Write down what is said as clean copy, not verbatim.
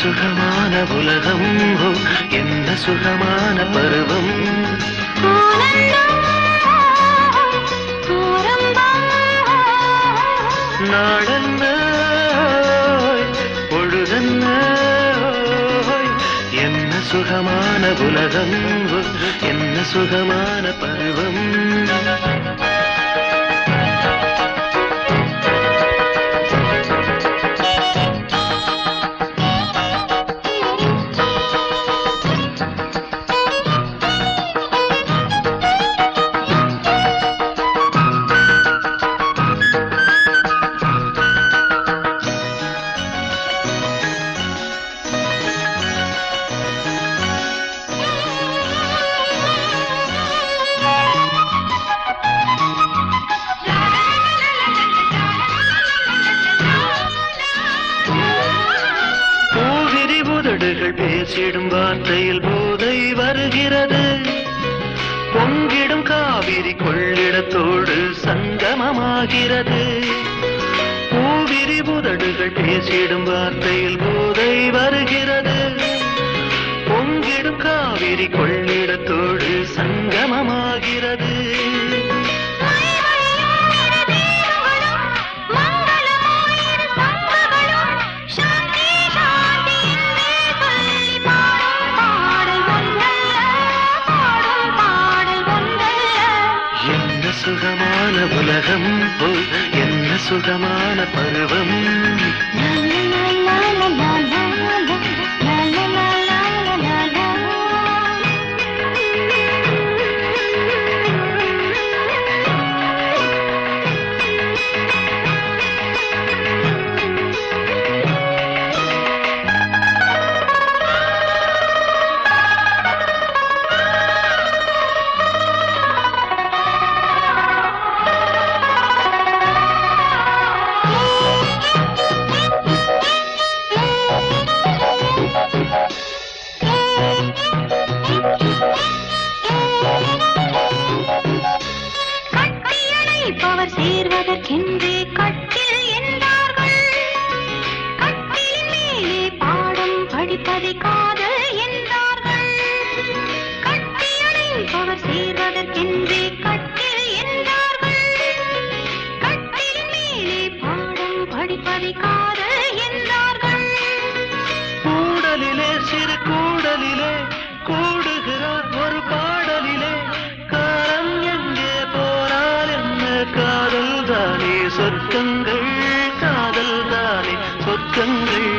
சுகமான உலகம், என்ன சுகமான பருவம். நாடென்ன பொழுதென்ன, என்ன சுகமான உலகம், என்ன சுகமான பருவம். பேசிடும் வார்த்தையில் போதை வருகிறது, பொங்கிடும் காவிரி கொள்ளிடத்தோடு சங்கமமாகிறது. பூவிரி புதடுகள் பேசிடும் வார்த்தையில் போதை வருகிறது, பொங்கிடும் காவிரி கொள்ளிடத்தோடு சங்கமமாகிறது. சுகமான உலகம், என்ன சுகமான பருவம். சேர்வதற்கென்றே கட்டில் என்றார்கள், கட்டில் மேலே பாடம் படிப்பதை காதல் என்றார்கள். கட்டியணைப்பவர் சேர்வதற்கென்றே கட்டில் என்றார்கள், கட்டில் மேலே பாடம் படிப்பதை காதல் என்றார்கள். கூடலிலே சிறு கூடலிலே கூடுகிறார் ஒரு பாடலிலே, காலம் எங்கே போனால் என்ன, காதல் தானே சொர்க்கங்கள், காதல் தானே சொர்க்கங்கள்.